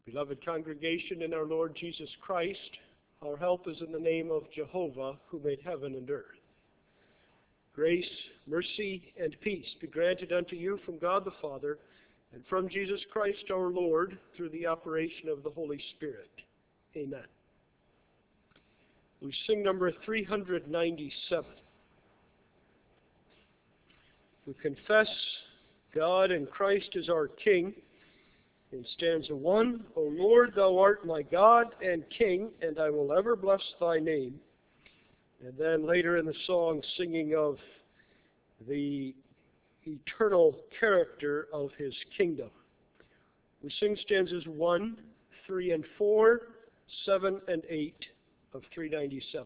Beloved congregation in our Lord Jesus Christ, our help is in the name of Jehovah, who made heaven and earth. Grace, mercy, and peace be granted unto you from God the Father, and from Jesus Christ our Lord, through the operation of the Holy Spirit. Amen. We sing number 397. We confess God and Christ is our King. In stanza 1, O Lord, thou art my God and King, and I will ever bless thy name. And then later in the song, singing of the eternal character of his kingdom. We sing stanzas 1, 3, and 4, 7, and 8 of 397.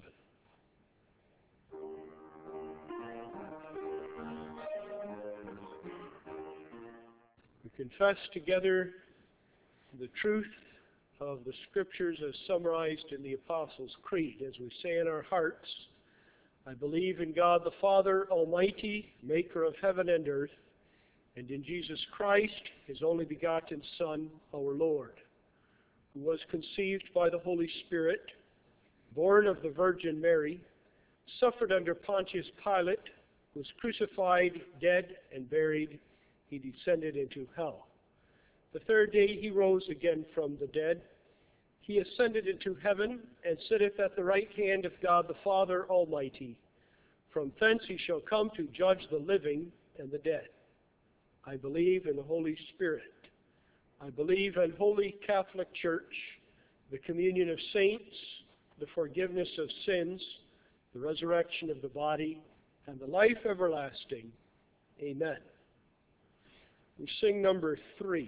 We confess together the truth of the Scriptures as summarized in the Apostles' Creed, as we say in our hearts, I believe in God the Father Almighty, maker of heaven and earth, and in Jesus Christ, his only begotten Son, our Lord, who was conceived by the Holy Spirit, born of the Virgin Mary, suffered under Pontius Pilate, was crucified, dead, and buried. He descended into hell. The third day he rose again from the dead. He ascended into heaven and sitteth at the right hand of God the Father Almighty. From thence he shall come to judge the living and the dead. I believe in the Holy Spirit. I believe in Holy Catholic Church, the communion of saints, the forgiveness of sins, the resurrection of the body, and the life everlasting. Amen. We sing number 3.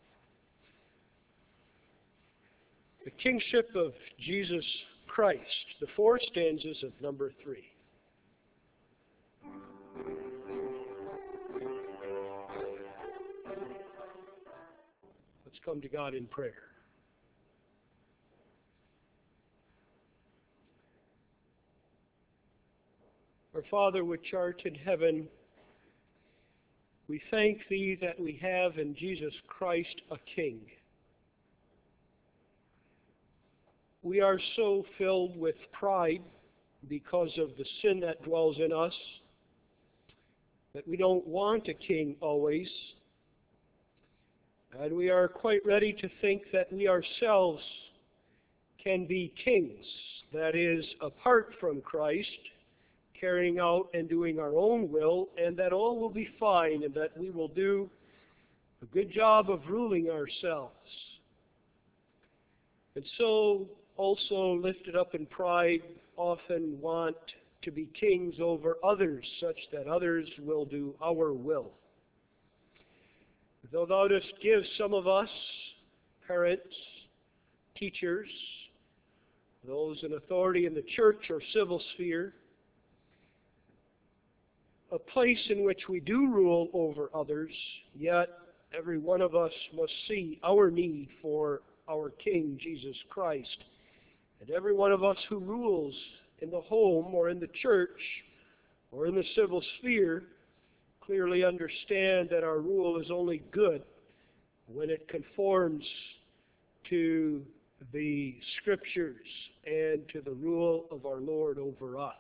The kingship of Jesus Christ, the 4 stanzas of number 3. Let's come to God in prayer. Our Father which art in heaven, we thank thee that we have in Jesus Christ a King. We are so filled with pride because of the sin that dwells in us that we don't want a king always. And we are quite ready to think that we ourselves can be kings, that is, apart from Christ, carrying out and doing our own will, and that all will be fine, and that we will do a good job of ruling ourselves. And so, also lifted up in pride, often want to be kings over others, such that others will do our will. Though thou dost give some of us, parents, teachers, those in authority in the church or civil sphere, a place in which we do rule over others, yet every one of us must see our need for our King, Jesus Christ. And every one of us who rules in the home or in the church or in the civil sphere clearly understand that our rule is only good when it conforms to the Scriptures and to the rule of our Lord over us.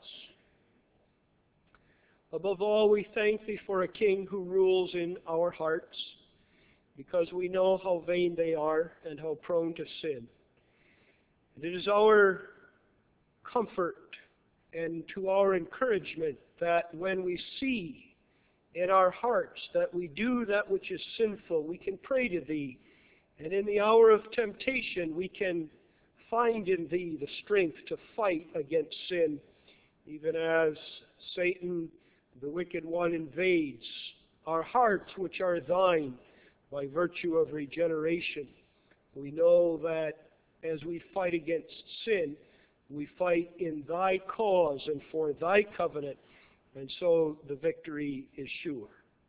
Above all, we thank thee for a King who rules in our hearts, because we know how vain they are and how prone to sin. And it is our comfort and to our encouragement that when we see in our hearts that we do that which is sinful, we can pray to thee, and in the hour of temptation we can find in thee the strength to fight against sin, even as Satan, the wicked one, invades our hearts which are thine by virtue of regeneration. We know that as we fight against sin, we fight in thy cause and for thy covenant, and so the victory is sure.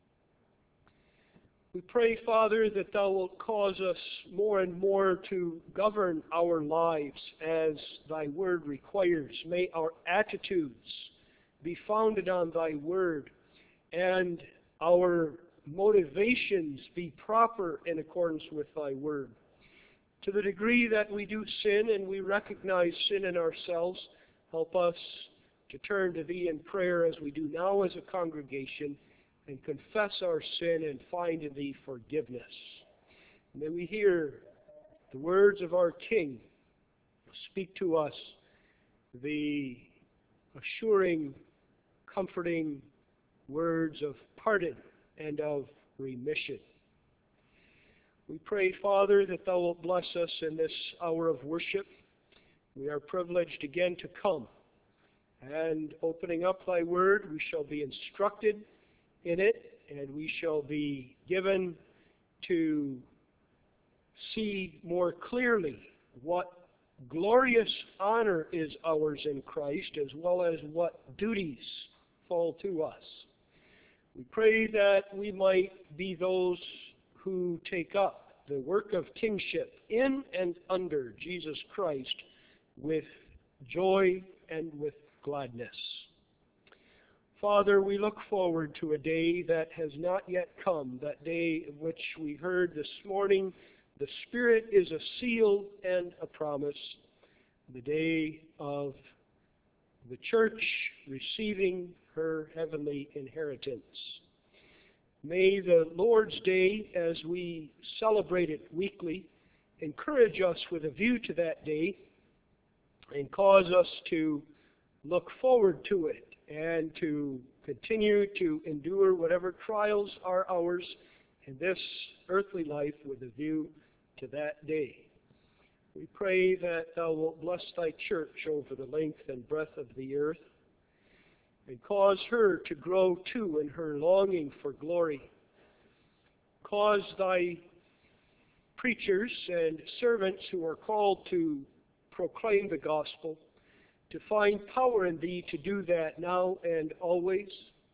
We pray, Father, that thou wilt cause us more and more to govern our lives as thy word requires. May our attitudes be founded on thy word, and our motivations be proper in accordance with thy word. To the degree that we do sin and we recognize sin in ourselves, help us to turn to Thee in prayer as we do now as a congregation and confess our sin and find in Thee forgiveness. May we hear the words of our King speak to us the assuring, comforting words of pardon and of remission. We pray, Father, that Thou wilt bless us in this hour of worship. We are privileged again to come, and opening up Thy Word, we shall be instructed in it, and we shall be given to see more clearly what glorious honor is ours in Christ, as well as what duties fall to us. We pray that we might be those who take up the work of kingship in and under Jesus Christ with joy and with gladness. Father, we look forward to a day that has not yet come, that day in which we heard this morning, the Spirit is a seal and a promise, the day of the church receiving her heavenly inheritance. May the Lord's Day, as we celebrate it weekly, encourage us with a view to that day and cause us to look forward to it and to continue to endure whatever trials are ours in this earthly life with a view to that day. We pray that Thou wilt bless Thy church over the length and breadth of the earth and cause her to grow too in her longing for glory. Cause Thy preachers and servants who are called to proclaim the gospel to find power in Thee to do that now and always,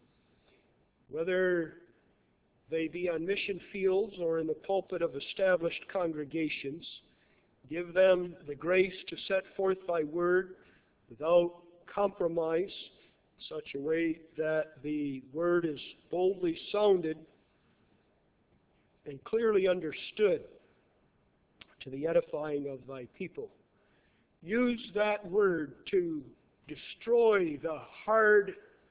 whether they be on mission fields or in the pulpit of established congregations. Give them the grace to set forth Thy word without compromise, such a way that the word is boldly sounded and clearly understood to the edifying of Thy people. Use that word to destroy the hard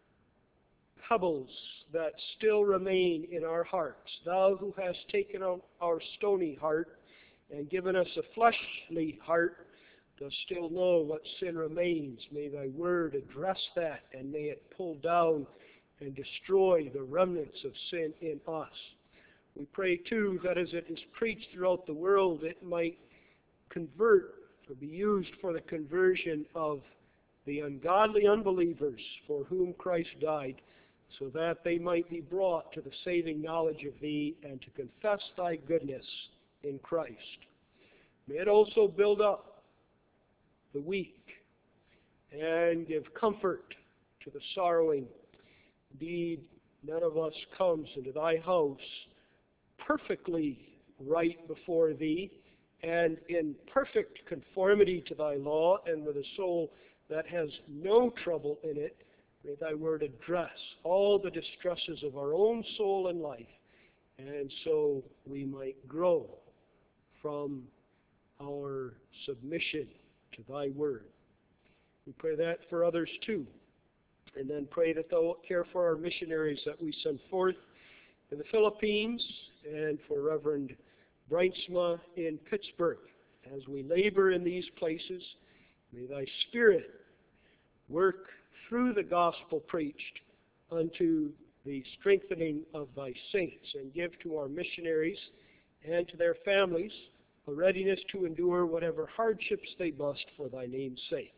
pebbles that still remain in our hearts. Thou who hast taken out our stony heart and given us a fleshly heart, dost still know what sin remains. May Thy word address that, and may it pull down and destroy the remnants of sin in us. We pray, too, that as it is preached throughout the world, it might convert or be used for the conversion of the ungodly unbelievers for whom Christ died, so that they might be brought to the saving knowledge of Thee and to confess Thy goodness in Christ. May it also build up the weak and give comfort to the sorrowing. Indeed, none of us comes into Thy house perfectly right before Thee and in perfect conformity to Thy law, and with a soul that has no trouble in it. May Thy word address all the distresses of our own soul and life, and so we might grow from our submission to Thy word. We pray that for others too, and then pray that Thou wilt care for our missionaries that we send forth in the Philippines, and for Reverend Breinsma in Pittsburgh. As we labor in these places, may Thy Spirit work through the gospel preached unto the strengthening of Thy saints, and give to our missionaries and to their families a readiness to endure whatever hardships they must for Thy name's sake.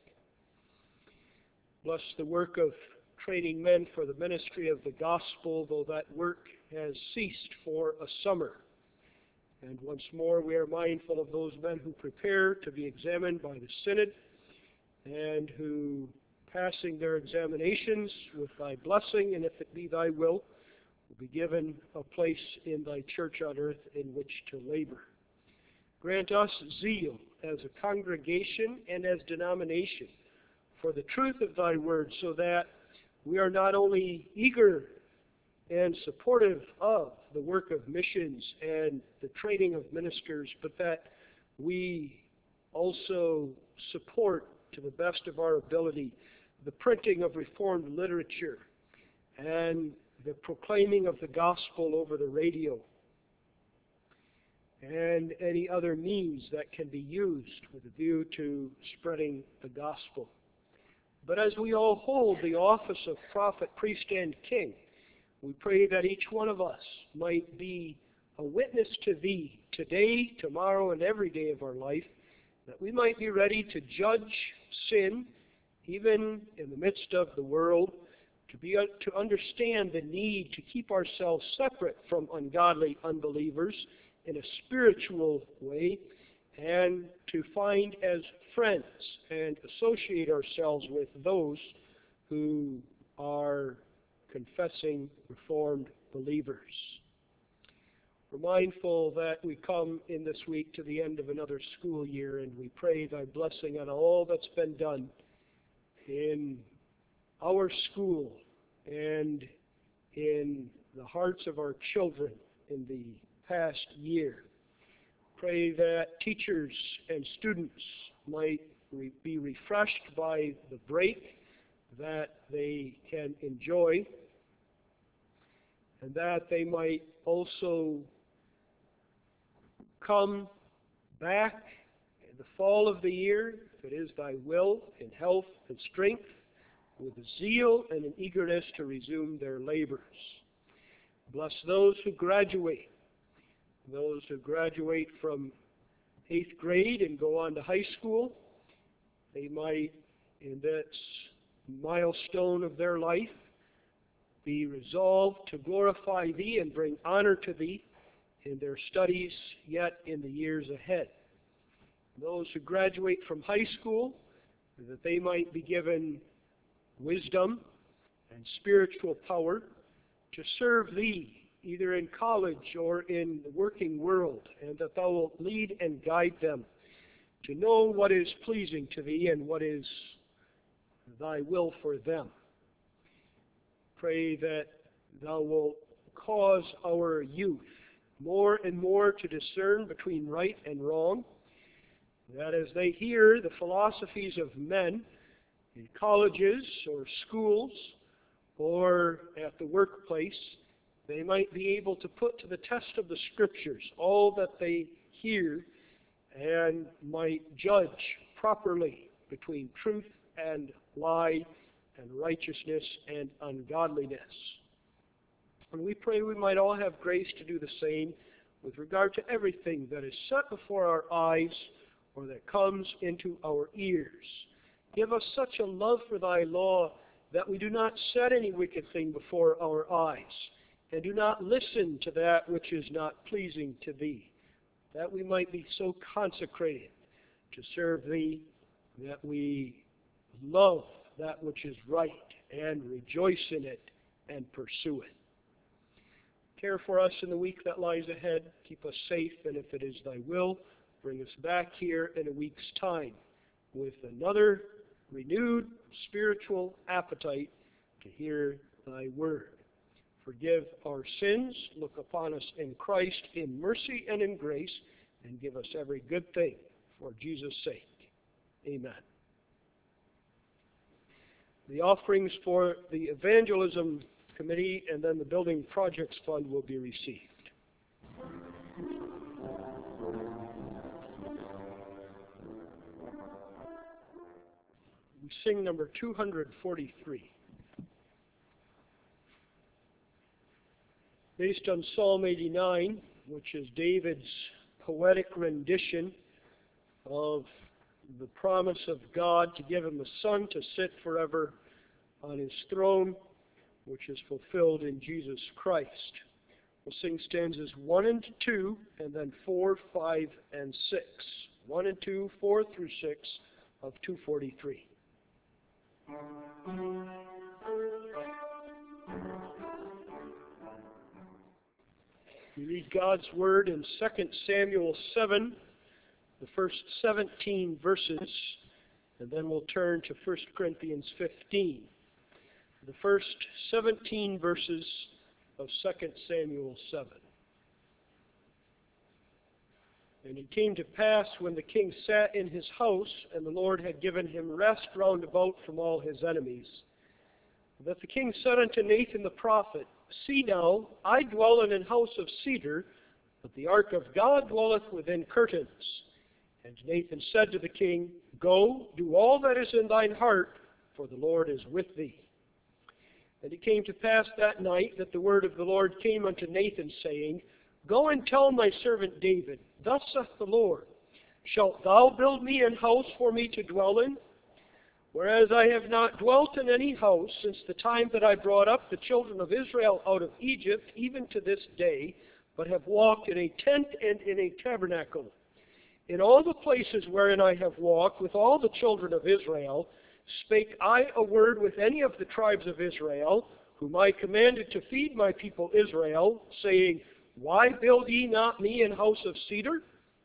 Bless the work of training men for the ministry of the gospel, though that work has ceased for a summer. And once more, we are mindful of those men who prepare to be examined by the Synod, and who, passing their examinations with Thy blessing, and if it be Thy will be given a place in Thy church on earth in which to labor. Grant us zeal as a congregation and as denomination for the truth of Thy word, so that we are not only eager and supportive of the work of missions and the training of ministers, but that we also support, to the best of our ability, the printing of Reformed literature and the proclaiming of the gospel over the radio and any other means that can be used with a view to spreading the gospel. But as we all hold the office of prophet, priest, and king, we pray that each one of us might be a witness to Thee today, tomorrow, and every day of our life, that we might be ready to judge sin, even in the midst of the world, to understand the need to keep ourselves separate from ungodly unbelievers in a spiritual way, and to find as friends and associate ourselves with those who are confessing Reformed believers. We're mindful that we come in this week to the end of another school year, and we pray Thy blessing on all that's been done in our school and in the hearts of our children in the past year. Pray that teachers and students might be refreshed by the break that they can enjoy, and that they might also come back in the fall of the year, if it is Thy will, in health and strength, with a zeal and an eagerness to resume their labors. Bless those who graduate from 8th grade and go on to high school. They might, in that milestone of their life, be resolved to glorify Thee and bring honor to Thee in their studies yet in the years ahead. Those who graduate from high school, that they might be given wisdom and spiritual power to serve Thee, either in college or in the working world, and that Thou wilt lead and guide them to know what is pleasing to Thee and what is Thy will for them. Pray that Thou wilt cause our youth more and more to discern between right and wrong, that as they hear the philosophies of men in colleges or schools or at the workplace, they might be able to put to the test of the Scriptures all that they hear and might judge properly between truth and lie and righteousness and ungodliness. And we pray we might all have grace to do the same with regard to everything that is set before our eyes or that comes into our ears. Give us such a love for Thy law that we do not set any wicked thing before our eyes, and do not listen to that which is not pleasing to Thee, that we might be so consecrated to serve Thee that we love that which is right and rejoice in it and pursue it. Care for us in the week that lies ahead. Keep us safe, and if it is Thy will, bring us back here in a week's time with another renewed spiritual appetite to hear Thy word. Forgive our sins, look upon us in Christ in mercy and in grace, and give us every good thing for Jesus' sake. Amen. The offerings for the evangelism committee and then the building projects fund will be received. We sing number 243. Based on Psalm 89, which is David's poetic rendition of the promise of God to give him a son to sit forever on His throne, which is fulfilled in Jesus Christ. We'll sing stanzas 1 and 2, and then 4, 5, and 6. 1 and 2, 4 through 6 of 243. We read God's Word in 2 Samuel 7, the first 17 verses, and then we'll turn to 1 Corinthians 15. The first 17 verses of 2 Samuel 7. And it came to pass, when the king sat in his house, and the Lord had given him rest round about from all his enemies, that the king said unto Nathan the prophet, See now, I dwell in an house of cedar, but the ark of God dwelleth within curtains. And Nathan said to the king, Go, do all that is in thine heart, for the Lord is with thee. And it came to pass that night that the word of the Lord came unto Nathan, saying, Go and tell my servant David, Thus saith the Lord, Shalt thou build me an house for me to dwell in? Whereas I have not dwelt in any house since the time that I brought up the children of Israel out of Egypt, even to this day, but have walked in a tent and in a tabernacle. In all the places wherein I have walked with all the children of Israel, spake I a word with any of the tribes of Israel, whom I commanded to feed my people Israel, saying, Why build ye not me an house of cedar?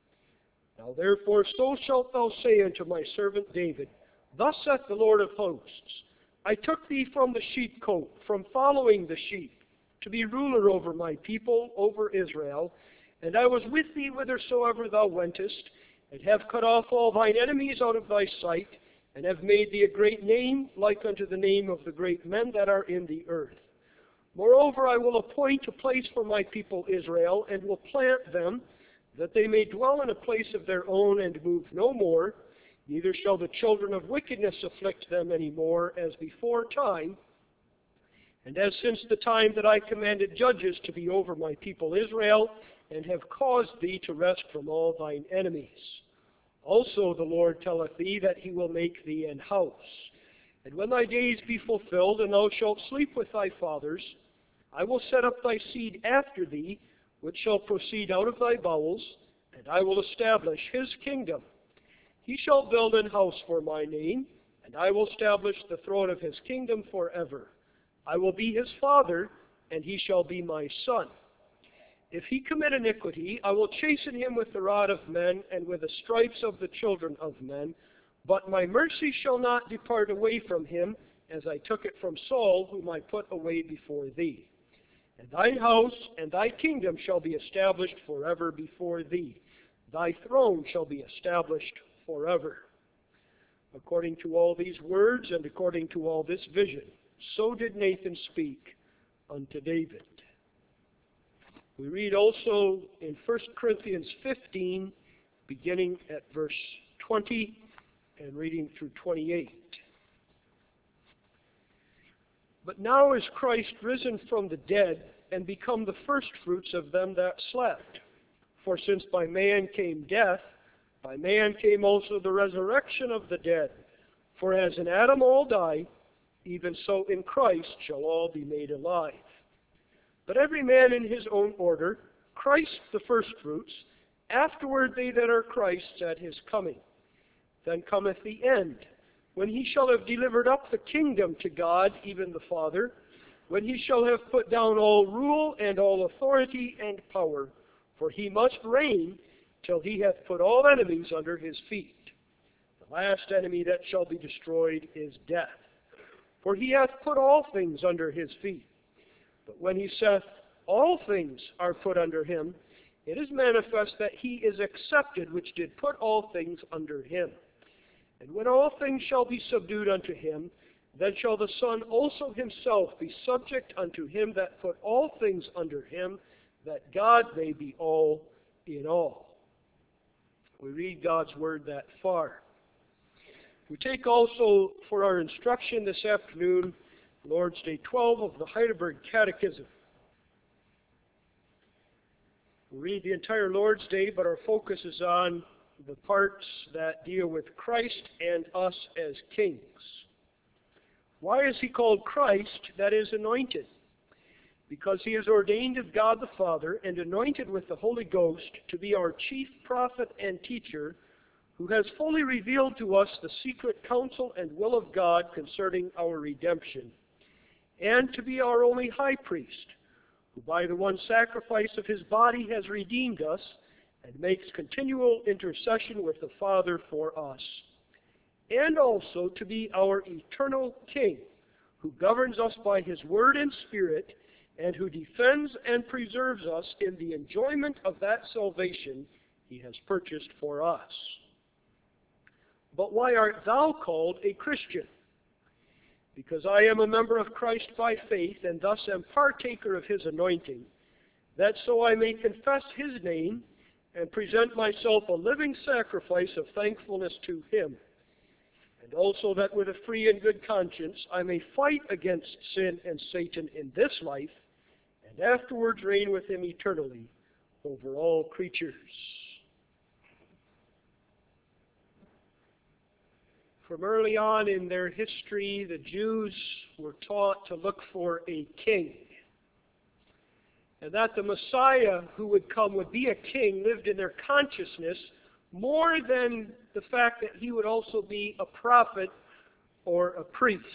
Now therefore so shalt thou say unto my servant David, Thus saith the Lord of hosts, I took thee from the sheepcote, from following the sheep, to be ruler over my people, over Israel, and I was with thee whithersoever thou wentest, and have cut off all thine enemies out of thy sight, and have made thee a great name, like unto the name of the great men that are in the earth. Moreover, I will appoint a place for my people Israel, and will plant them, that they may dwell in a place of their own, and move no more. Neither shall the children of wickedness afflict them any more, as before time, and as since the time that I commanded judges to be over my people Israel, and have caused thee to rest from all thine enemies. Also the Lord telleth thee that he will make thee an house. And when thy days be fulfilled, and thou shalt sleep with thy fathers, I will set up thy seed after thee, which shall proceed out of thy bowels, and I will establish his kingdom. He shall build an house for my name, and I will establish the throne of his kingdom forever. I will be his father, and he shall be my son. If he commit iniquity, I will chasten him with the rod of men, and with the stripes of the children of men. But my mercy shall not depart away from him, as I took it from Saul, whom I put away before thee. And thine house and thy kingdom shall be established forever before thee. Thy throne shall be established forever. According to all these words, and according to all this vision, so did Nathan speak unto David. We read also in 1 Corinthians 15, beginning at verse 20, and reading through 28. But now is Christ risen from the dead, and become the firstfruits of them that slept. For since by man came death, by man came also the resurrection of the dead. For as in Adam all die, even so in Christ shall all be made alive. But every man in his own order, Christ the firstfruits, afterward they that are Christ's at his coming. Then cometh the end, when he shall have delivered up the kingdom to God, even the Father, when he shall have put down all rule and all authority and power, for he must reign till he hath put all enemies under his feet. The last enemy that shall be destroyed is death, for he hath put all things under his feet. But when he saith, All things are put under him, it is manifest that he is accepted which did put all things under him. And when all things shall be subdued unto him, then shall the Son also himself be subject unto him that put all things under him, that God may be all in all. We read God's word that far. We take also for our instruction this afternoon Lord's Day 12 of the Heidelberg Catechism. We read the entire Lord's Day, but our focus is on the parts that deal with Christ and us as kings. Why is he called Christ, that is, anointed? Because he is ordained of God the Father and anointed with the Holy Ghost to be our chief prophet and teacher, who has fully revealed to us the secret counsel and will of God concerning our redemption, and to be our only high priest, who by the one sacrifice of his body has redeemed us, and makes continual intercession with the Father for us, and also to be our eternal King, who governs us by his word and spirit, and who defends and preserves us in the enjoyment of that salvation He has purchased for us. But why art thou called a Christian? Because I am a member of Christ by faith, and thus am partaker of his anointing, that so I may confess his name and present myself a living sacrifice of thankfulness to him, and also that with a free and good conscience I may fight against sin and Satan in this life, and afterwards reign with him eternally over all creatures. From early on in their history, the Jews were taught to look for a king, and that the Messiah who would come would be a king lived in their consciousness more than the fact that he would also be a prophet or a priest.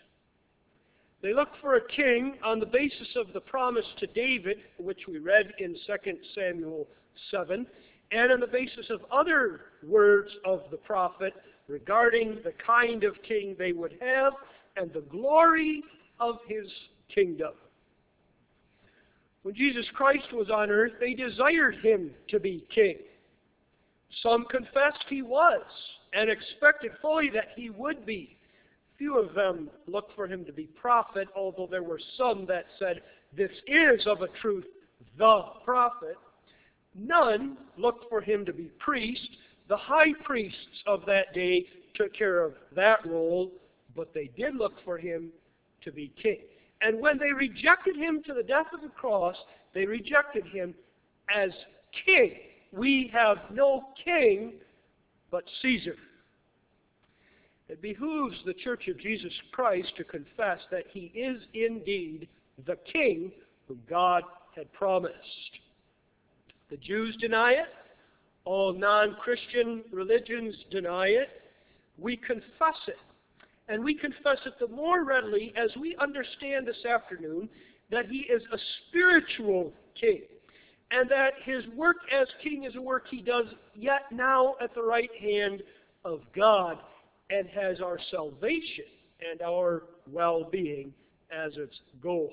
They looked for a king on the basis of the promise to David, which we read in 2 Samuel 7, and on the basis of other words of the prophet regarding the kind of king they would have and the glory of his kingdom. When Jesus Christ was on earth, they desired him to be king. Some confessed he was and expected fully that he would be. Few of them looked for him to be prophet, although there were some that said, this is of a truth the prophet. None looked for him to be priest. The high priests of that day took care of that role, but they did look for him to be king. And when they rejected him to the death of the cross, they rejected him as king. We have no king but Caesar. It behooves the Church of Jesus Christ to confess that he is indeed the king whom God had promised. The Jews deny it. All non-Christian religions deny it. We confess it. And we confess it the more readily as we understand this afternoon that he is a spiritual king, and that his work as king is a work he does yet now at the right hand of God, and has our salvation and our well-being as its goal.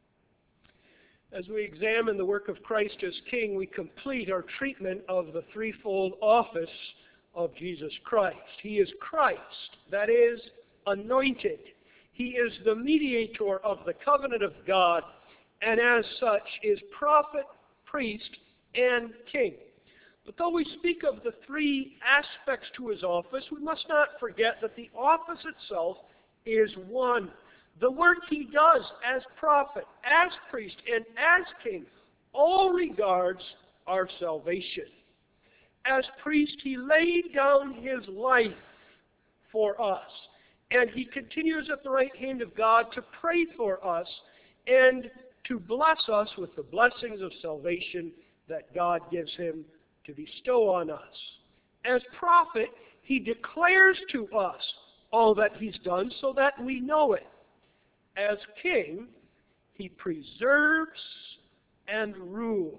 As we examine the work of Christ as king, we complete our treatment of the threefold office of Jesus Christ. He is Christ, that is, anointed. He is the mediator of the covenant of God, and as such is prophet, priest, and king. But though we speak of the three aspects to his office, we must not forget that the office itself is one. The work he does as prophet, as priest, and as king all regards our salvation. As priest, he laid down his life for us, and he continues at the right hand of God to pray for us and to bless us with the blessings of salvation that God gives him to bestow on us. As prophet, he declares to us all that he's done so that we know it. As king, he preserves and rules.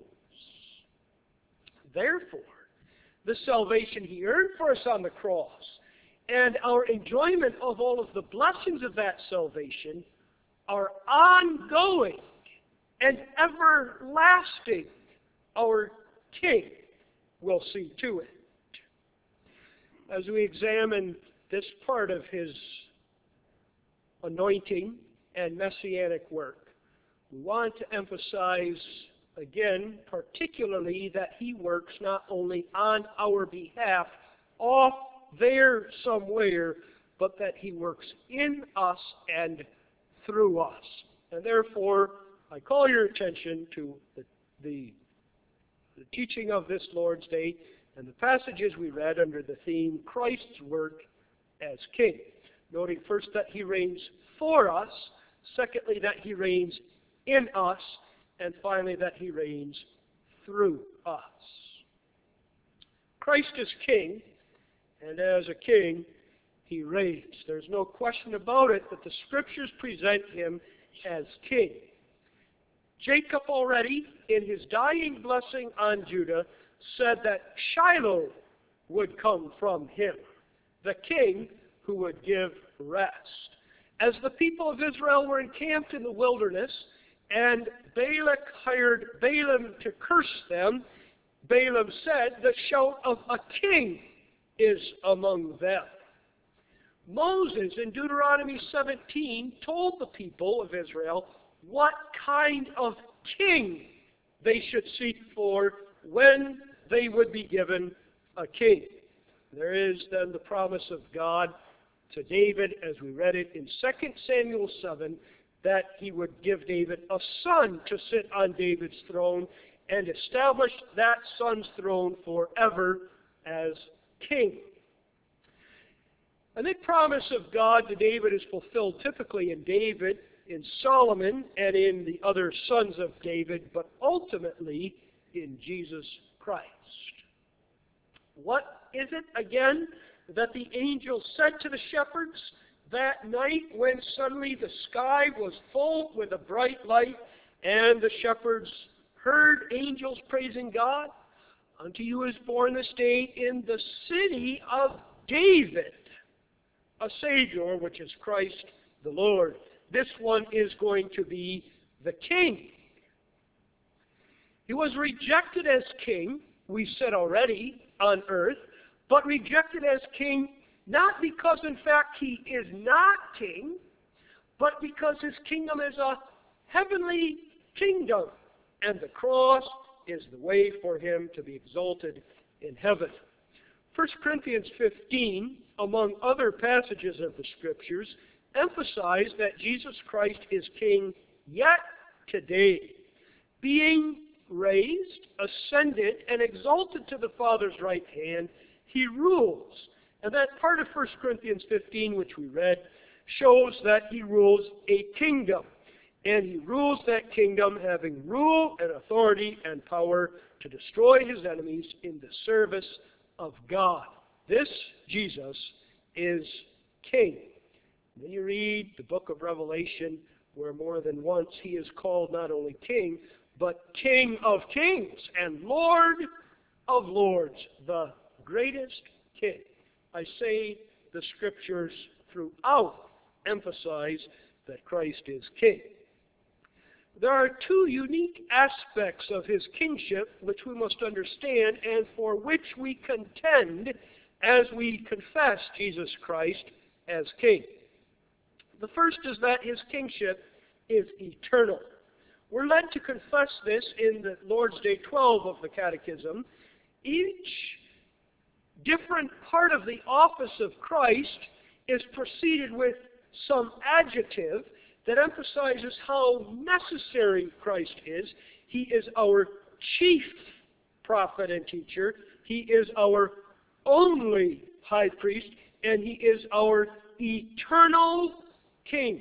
Therefore, the salvation he earned for us on the cross and our enjoyment of all of the blessings of that salvation are ongoing and everlasting. Our king will see to it. As we examine this part of his anointing and messianic work, we want to emphasize again, particularly, that he works not only on our behalf off there somewhere, but that he works in us and through us. And therefore, I call your attention to the teaching of this Lord's Day and the passages we read under the theme, Christ's work as king. Noting first that he reigns for us, secondly that he reigns in us, and finally that he reigns through us. Christ is king, and as a king, he reigns. There's no question about it that the Scriptures present him as king. Jacob already, in his dying blessing on Judah, said that Shiloh would come from him, the king who would give rest. As the people of Israel were encamped in the wilderness, and Balak hired Balaam to curse them, Balaam said, the shout of a king is among them. Moses in Deuteronomy 17 told the people of Israel what kind of king they should seek for when they would be given a king. There is then the promise of God to David, as we read it in 2 Samuel 7, that he would give David a son to sit on David's throne and establish that son's throne forever as king. And the promise of God to David is fulfilled typically in David, in Solomon, and in the other sons of David, but ultimately in Jesus Christ. What is it, again, that the angel said to the shepherds that night when suddenly the sky was full with a bright light and the shepherds heard angels praising God? Unto you is born this day in the city of David a Savior, which is Christ the Lord. This one is going to be the king. He was rejected as king, we said already, on earth, but rejected as king not because, in fact, he is not king, but because his kingdom is a heavenly kingdom, and the cross is the way for him to be exalted in heaven. 1 Corinthians 15, among other passages of the Scriptures, emphasize that Jesus Christ is king yet today, being raised, ascended, and exalted to the Father's right hand. He rules. And that part of 1 Corinthians 15, which we read, shows that he rules a kingdom. And he rules that kingdom having rule and authority and power to destroy his enemies in the service of God. This Jesus is king. Then you read the book of Revelation, where more than once he is called not only king, but King of kings and Lord of lords, the greatest king. I say the Scriptures throughout emphasize that Christ is king. There are two unique aspects of his kingship which we must understand and for which we contend as we confess Jesus Christ as king. The first is that his kingship is eternal. We're led to confess this in the Lord's Day 12 of the Catechism. Each different part of the office of Christ is preceded with some adjective that emphasizes how necessary Christ is. He is our chief prophet and teacher. He is our only high priest, and he is our eternal king.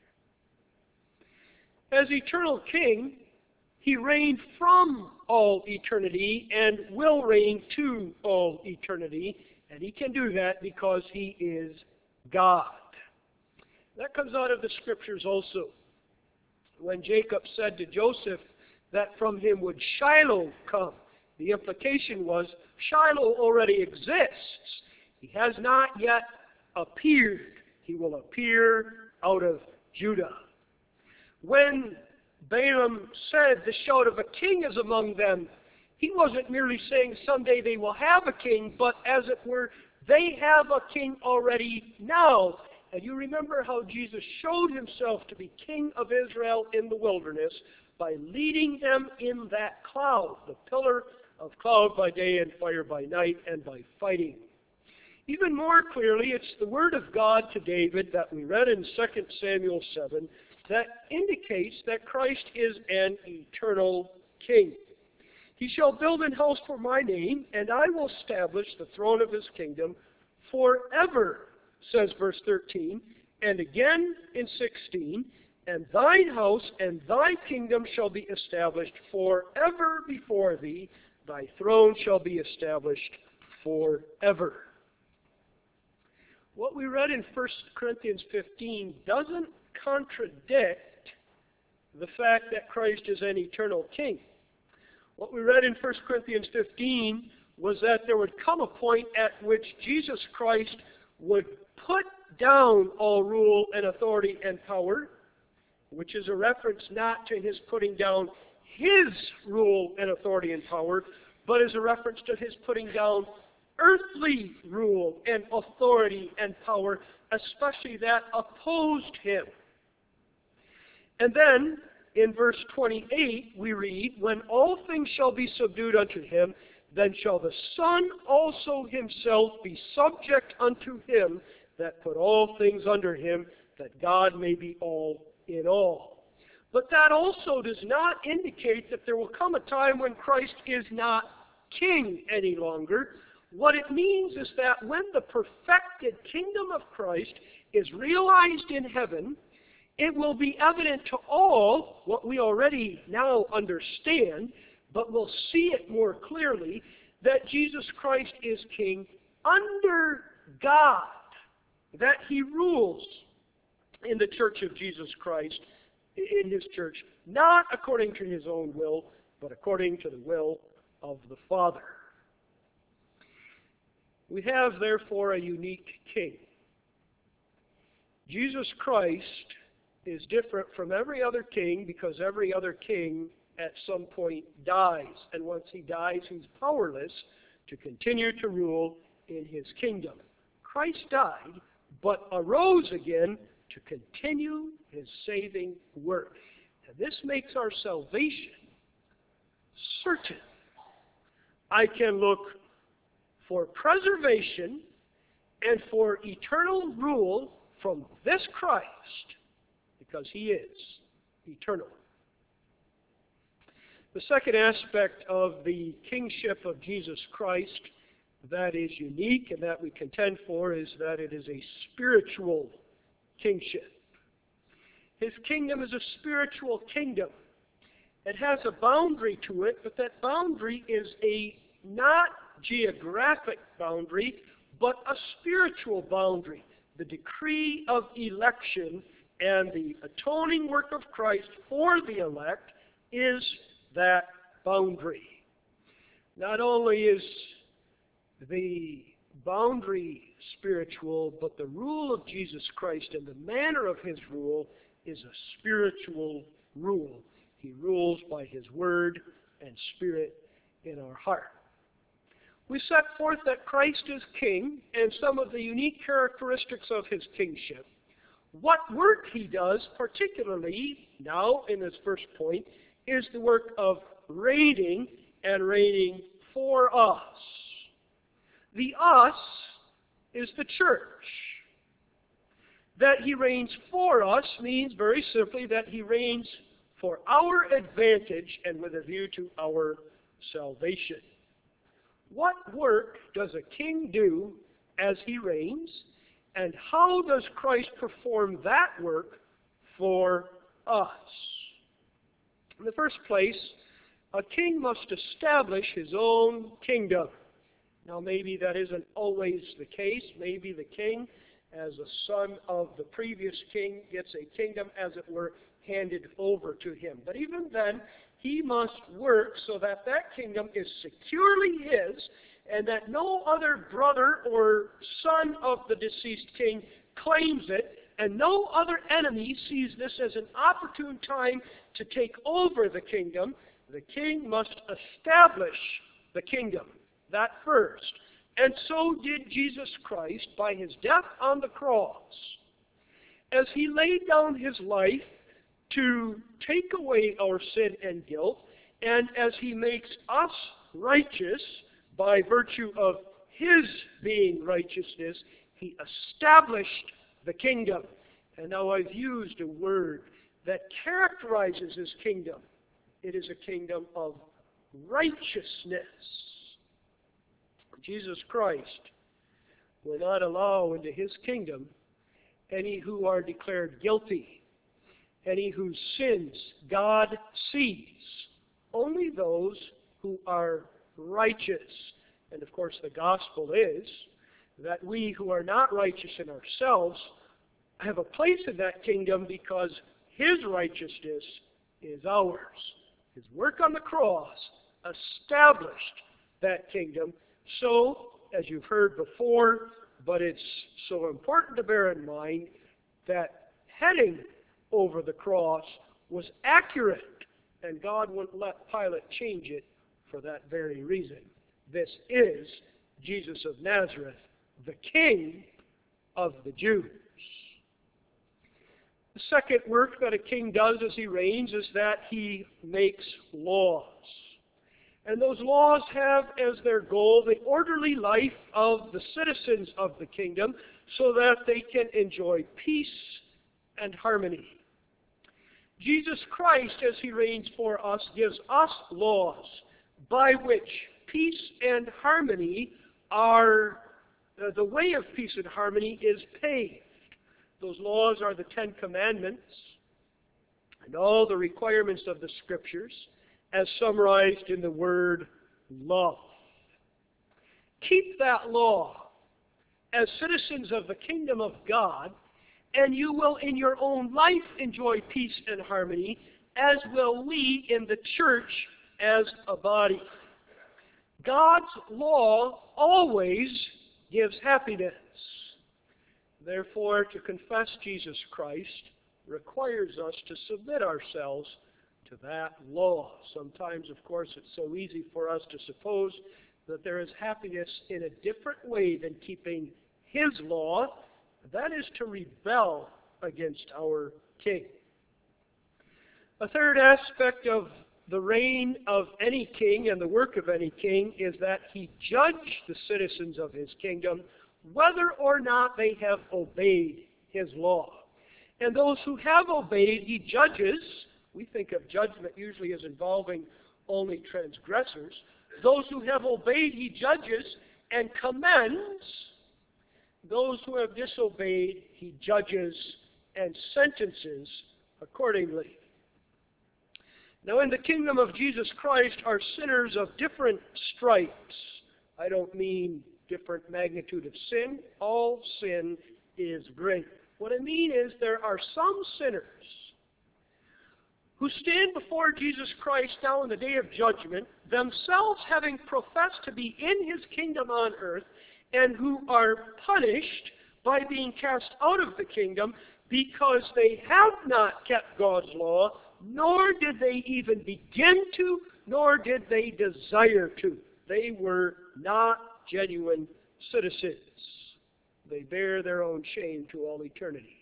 As eternal king, he reigned from all eternity and will reign to all eternity, and he can do that because he is God. That comes out of the Scriptures also. When Jacob said to Joseph that from him would Shiloh come, the implication was Shiloh already exists. He has not yet appeared. He will appear out of Judah. When Balaam said the shout of a king is among them, he wasn't merely saying someday they will have a king, but as it were, they have a king already now. And you remember how Jesus showed himself to be king of Israel in the wilderness by leading them in that cloud, the pillar of cloud by day and fire by night, and by fighting. Even more clearly, it's the word of God to David that we read in 2 Samuel 7 that indicates that Christ is an eternal king. He shall build an house for my name, and I will establish the throne of his kingdom forever, says verse 13. And again in 16, and thine house and thy kingdom shall be established forever before thee. Thy throne shall be established forever. What we read in 1 Corinthians 15 doesn't contradict the fact that Christ is an eternal king. What we read in 1 Corinthians 15 was that there would come a point at which Jesus Christ would put down all rule and authority and power, which is a reference not to his putting down his rule and authority and power, but is a reference to his putting down earthly rule and authority and power, especially that opposed him. And then, in verse 28, we read, when all things shall be subdued unto him, then shall the Son also himself be subject unto him that put all things under him, that God may be all in all. But that also does not indicate that there will come a time when Christ is not king any longer. What it means is that when the perfected kingdom of Christ is realized in heaven, it will be evident to all what we already now understand, but we'll see it more clearly, that Jesus Christ is king under God, that he rules in the church of Jesus Christ, in his church, not according to his own will, but according to the will of the Father. We have, therefore, a unique king. Jesus Christ is different from every other king because every other king at some point dies. And once he dies, he's powerless to continue to rule in his kingdom. Christ died, but arose again to continue his saving work. And this makes our salvation certain. I can look for preservation and for eternal rule from this Christ, because he is eternal. The second aspect of the kingship of Jesus Christ that is unique and that we contend for is that it is a spiritual kingship. His kingdom is a spiritual kingdom. It has a boundary to it, but that boundary is a not geographic boundary, but a spiritual boundary. The decree of election and the atoning work of Christ for the elect is that boundary. Not only is the boundary spiritual, but the rule of Jesus Christ and the manner of his rule is a spiritual rule. He rules by his word and spirit in our heart. We set forth that Christ is king and some of the unique characteristics of his kingship. What work he does, particularly now in this first point, is the work of reigning and reigning for us. The us is the church. That he reigns for us means very simply that he reigns for our advantage and with a view to our salvation. What work does a king do as he reigns, and how does Christ perform that work for us? In the first place, a king must establish his own kingdom. Now, maybe that isn't always the case. Maybe the king, as a son of the previous king, gets a kingdom, as it were, handed over to him. But even then, he must work so that that kingdom is securely his, and that no other brother or son of the deceased king claims it, and no other enemy sees this as an opportune time to take over the kingdom. The king must establish the kingdom, that first. And so did Jesus Christ by his death on the cross. As he laid down his life to take away our sin and guilt, and as he makes us righteous by virtue of his being righteousness, he established the kingdom. And now I've used a word that characterizes his kingdom. It is a kingdom of righteousness. Jesus Christ will not allow into his kingdom any who are declared guilty, any whose sins God sees, only those who are righteous. And of course the gospel is that we who are not righteous in ourselves have a place in that kingdom because his righteousness is ours. His work on the cross established that kingdom. So, as you've heard before, but it's so important to bear in mind, that heading over the cross was accurate, and God wouldn't let Pilate change it for that very reason. This is Jesus of Nazareth, the King of the Jews. The second work that a king does as he reigns is that he makes laws. And those laws have as their goal the orderly life of the citizens of the kingdom so that they can enjoy peace and harmony. Jesus Christ, as he reigns for us, gives us laws by which peace and harmony are, the way of peace and harmony is paved. Those laws are the Ten Commandments and all the requirements of the Scriptures as summarized in the word love. Keep that law as citizens of the kingdom of God, and you will in your own life enjoy peace and harmony, as will we in the church as a body. God's law always gives happiness. Therefore, to confess Jesus Christ requires us to submit ourselves to that law. Sometimes, of course, it's so easy for us to suppose that there is happiness in a different way than keeping His law. That is to rebel against our King. A third aspect of the reign of any king and the work of any king is that he judge the citizens of his kingdom whether or not they have obeyed his law. And those who have obeyed, he judges. We think of judgment usually as involving only transgressors. Those who have obeyed, he judges and commends. Those who have disobeyed, he judges and sentences accordingly. Now, in the kingdom of Jesus Christ are sinners of different stripes. I don't mean different magnitude of sin. All sin is great. What I mean is there are some sinners who stand before Jesus Christ now in the day of judgment, themselves having professed to be in His kingdom on earth, and who are punished by being cast out of the kingdom because they have not kept God's law, nor did they even begin to, nor did they desire to. They were not genuine citizens. They bear their own shame to all eternity.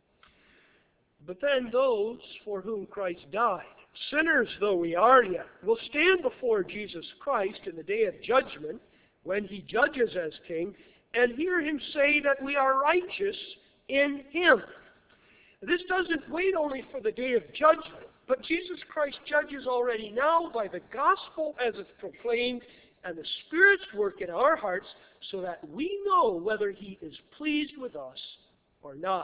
But then those for whom Christ died, sinners though we are yet, will stand before Jesus Christ in the day of judgment when He judges as King, and hear Him say that we are righteous in Him. This doesn't wait only for the day of judgment, but Jesus Christ judges already now by the gospel as it's proclaimed and the Spirit's work in our hearts so that we know whether He is pleased with us or not.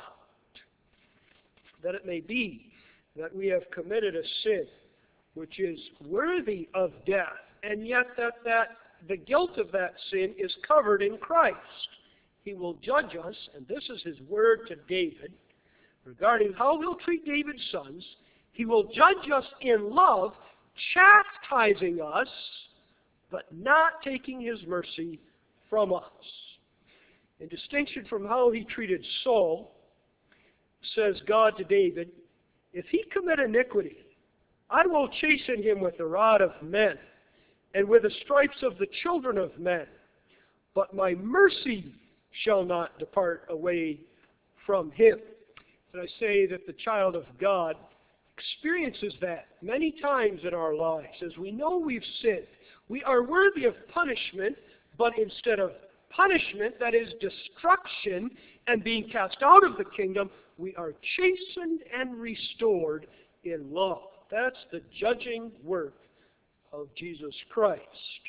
That it may be that we have committed a sin which is worthy of death, and yet that the guilt of that sin is covered in Christ. He will judge us, and this is His word to David regarding how He'll treat David's sons. He will judge us in love, chastising us, but not taking His mercy from us. In distinction from how He treated Saul, says God to David, if he commit iniquity, I will chasten him with the rod of men and with the stripes of the children of men. But my mercy shall not depart away from him. And I say that the child of God experiences that many times in our lives. As we know we've sinned, we are worthy of punishment, but instead of punishment, that is destruction and being cast out of the kingdom, we are chastened and restored in love. That's the judging work of Jesus Christ.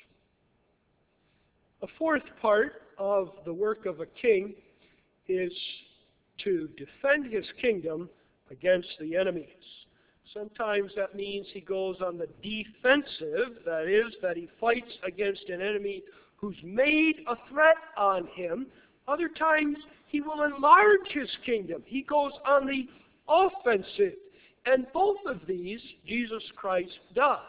A fourth part of the work of a king is to defend his kingdom against the enemies. Sometimes that means he goes on the defensive, that is, that he fights against an enemy who's made a threat on him. Other times he will enlarge his kingdom. He goes on the offensive. And both of these Jesus Christ does.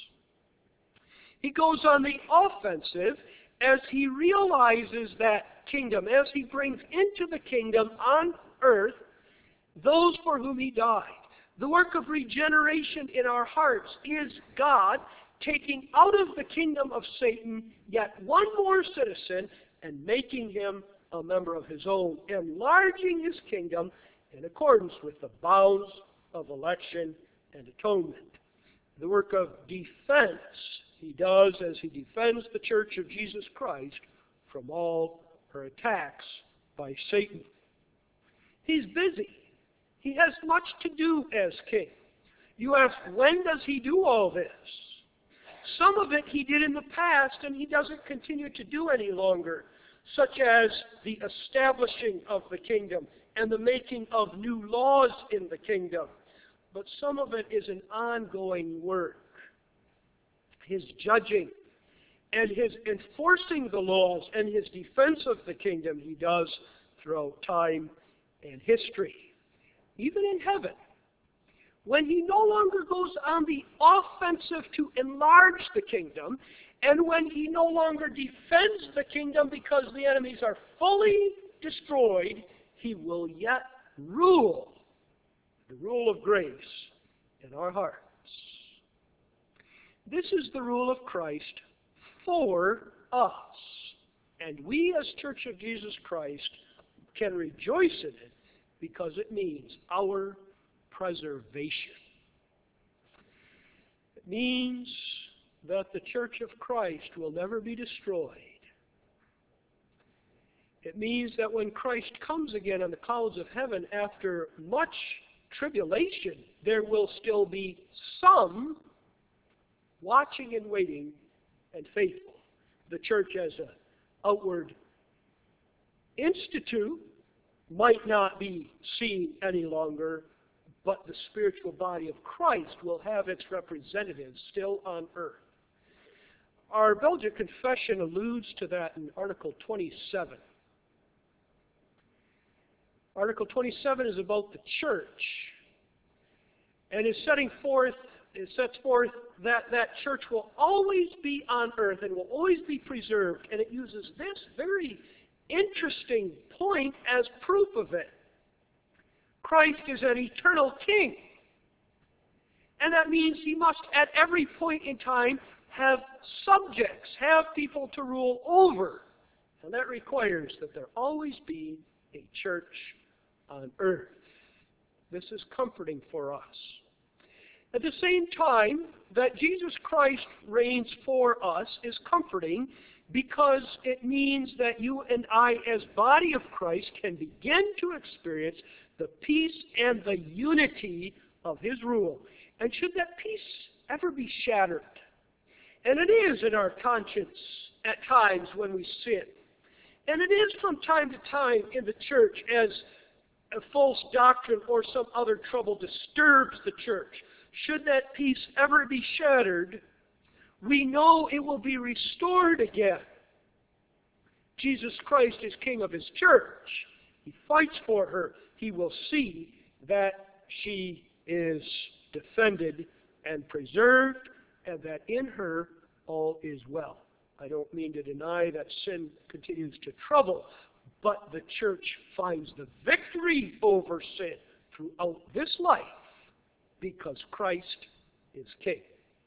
He goes on the offensive as he realizes that kingdom, as he brings into the kingdom on earth those for whom he died. The work of regeneration in our hearts is God taking out of the kingdom of Satan yet one more citizen and making him a member of his own, enlarging his kingdom in accordance with the bounds of election and atonement. The work of defense he does as he defends the church of Jesus Christ from all her attacks by Satan. He's busy. He has much to do as king. You ask, when does he do all this? Some of it he did in the past, and he doesn't continue to do any longer, such as the establishing of the kingdom and the making of new laws in the kingdom. But some of it is an ongoing work. His judging and his enforcing the laws and his defense of the kingdom he does throughout time and history. Even in heaven, when he no longer goes on the offensive to enlarge the kingdom, and when he no longer defends the kingdom because the enemies are fully destroyed, he will yet rule the rule of grace in our hearts. This is the rule of Christ for us. And we as Church of Jesus Christ can rejoice in it because it means our preservation. It means that the Church of Christ will never be destroyed. It means that when Christ comes again on the clouds of heaven after much tribulation, there will still be some watching and waiting and faithful. The church as an outward institute might not be seen any longer, but the spiritual body of Christ will have its representatives still on earth. Our Belgian Confession alludes to that in Article 27. Article 27 is about the church, and it sets forth that that church will always be on earth and will always be preserved, and it uses this very interesting point as proof of it. Christ is an eternal king, and that means he must at every point in time have subjects, have people to rule over, and that requires that there always be a church on earth. This is comforting for us. At the same time that Jesus Christ reigns for us is comforting because it means that you and I as body of Christ can begin to experience the peace and the unity of his rule. And should that peace ever be shattered, and it is in our conscience at times when we sin, and it is from time to time in the church as a false doctrine or some other trouble disturbs the church, should that peace ever be shattered, we know it will be restored again. Jesus Christ is King of his church. He fights for her. He will see that she is defended and preserved, and that in her all is well. I don't mean to deny that sin continues to trouble, but the church finds the victory over sin throughout this life because Christ is King.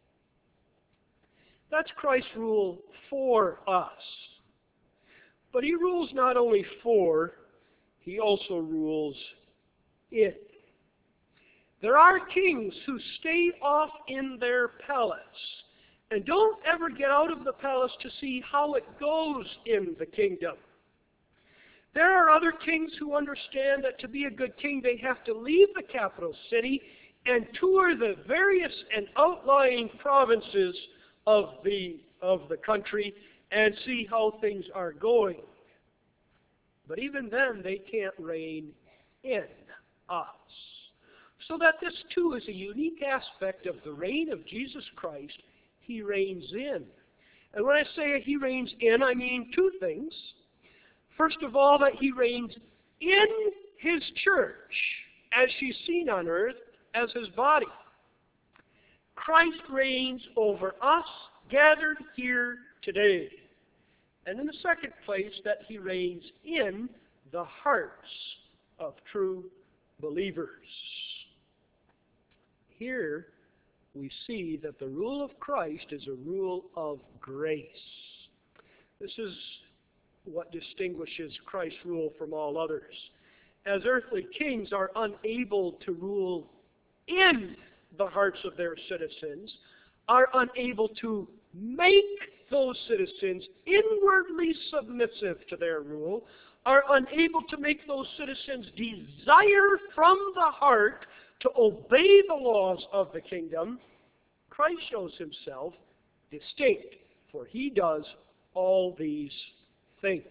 That's Christ's rule for us. But he rules not only for, he also rules in. There are kings who stay off in their palace and don't ever get out of the palace to see how it goes in the kingdom. There are other kings who understand that to be a good king, they have to leave the capital city and tour the various and outlying provinces of the country and see how things are going. But even then, they can't reign in us. So that this too is a unique aspect of the reign of Jesus Christ. He reigns in. And when I say he reigns in, I mean two things. First of all, that he reigns in his church, as she's seen on earth, as his body. Christ reigns over us gathered here today. And in the second place, that he reigns in the hearts of true believers. Here, we see that the rule of Christ is a rule of grace. This is what distinguishes Christ's rule from all others. As earthly kings are unable to rule in the hearts of their citizens, are unable to make those citizens inwardly submissive to their rule, are unable to make those citizens desire from the heart to obey the laws of the kingdom, Christ shows himself distinct, for he does all these things.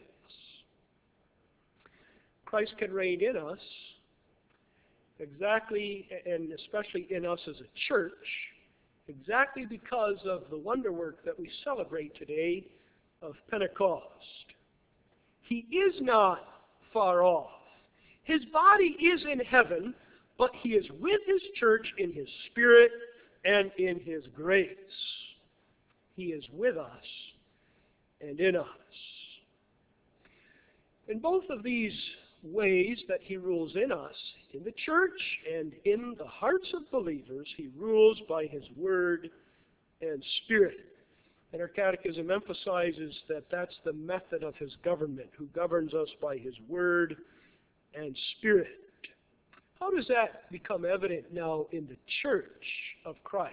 Christ can reign in us exactly, and especially in us as a church, exactly because of the wonder work that we celebrate today of Pentecost. He is not far off. His body is in heaven, but he is with his church in his spirit and in his grace. He is with us and in us. In both of these ways that he rules in us, in the church and in the hearts of believers, he rules by his word and spirit. And our catechism emphasizes that that's the method of his government, who governs us by his word and spirit. How does that become evident now in the church of Christ?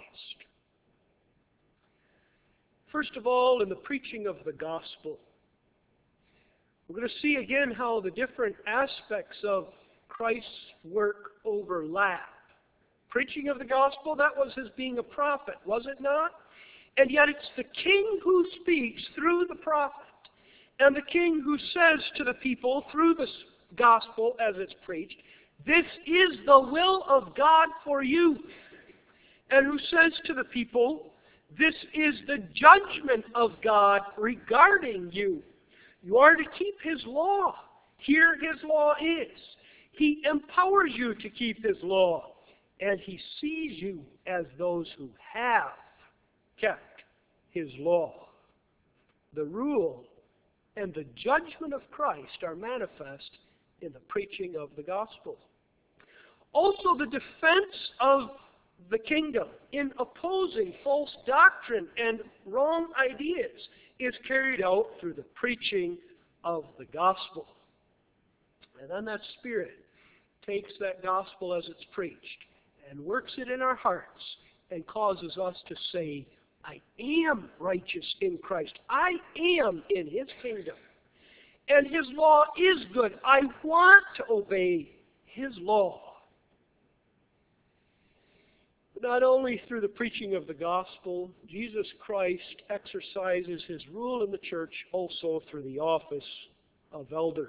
First of all, in the preaching of the gospel. We're going to see again how the different aspects of Christ's work overlap. Preaching of the gospel, that was his being a prophet, was it not? And yet it's the king who speaks through the prophet, and the king who says to the people through the gospel as it's preached, this is the will of God for you. And who says to the people, this is the judgment of God regarding you. You are to keep his law. Here his law is. He empowers you to keep his law. And he sees you as those who have kept his law. The rule and the judgment of Christ are manifest in the preaching of the gospel. Also, the defense of the kingdom in opposing false doctrine and wrong ideas is carried out through the preaching of the gospel. And then that Spirit takes that gospel as it's preached and works it in our hearts and causes us to say, I am righteous in Christ. I am in his kingdom. And his law is good. I want to obey his law. Not only through the preaching of the gospel, Jesus Christ exercises his rule in the church also through the office of elder.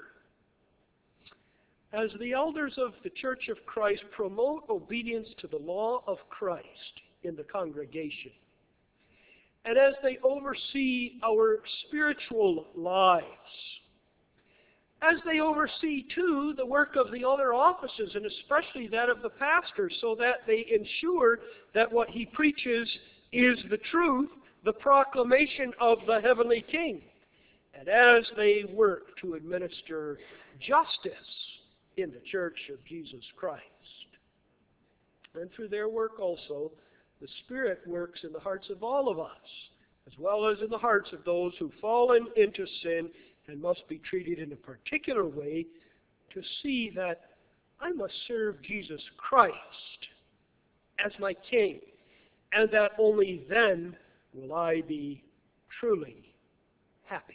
As the elders of the Church of Christ promote obedience to the law of Christ in the congregation, and as they oversee our spiritual lives, as they oversee, too, the work of the other offices, and especially that of the pastor, so that they ensure that what he preaches is the truth, the proclamation of the heavenly King. And as they work to administer justice in the Church of Jesus Christ. And through their work also, the Spirit works in the hearts of all of us, as well as in the hearts of those who've fallen into sin and must be treated in a particular way to see that I must serve Jesus Christ as my King, and that only then will I be truly happy.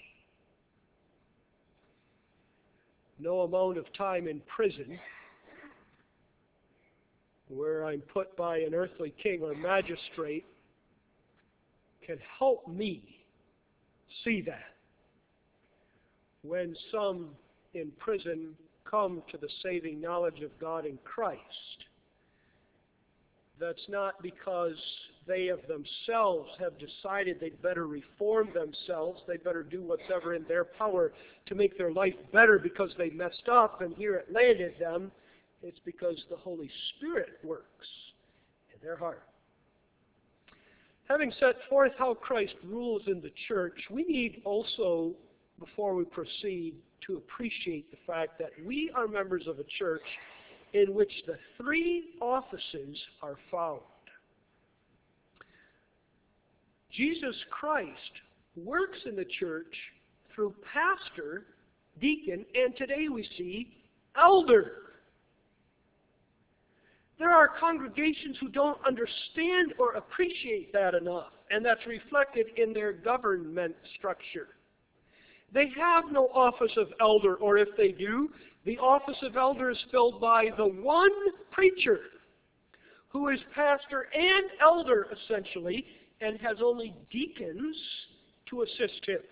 No amount of time in prison where I'm put by an earthly king or magistrate can help me see that. When some in prison come to the saving knowledge of God in Christ, that's not because they of themselves have decided they'd better reform themselves, they'd better do whatever in their power to make their life better because they messed up and here it landed them. It's because the Holy Spirit works in their heart. Having set forth how Christ rules in the church, we need also, before we proceed, to appreciate the fact that we are members of a church in which the three offices are found. Jesus Christ works in the church through pastor, deacon, and today we see elder. There are congregations who don't understand or appreciate that enough, and that's reflected in their government structure. They have no office of elder, or if they do, the office of elder is filled by the one preacher who is pastor and elder, essentially, and has only deacons to assist him.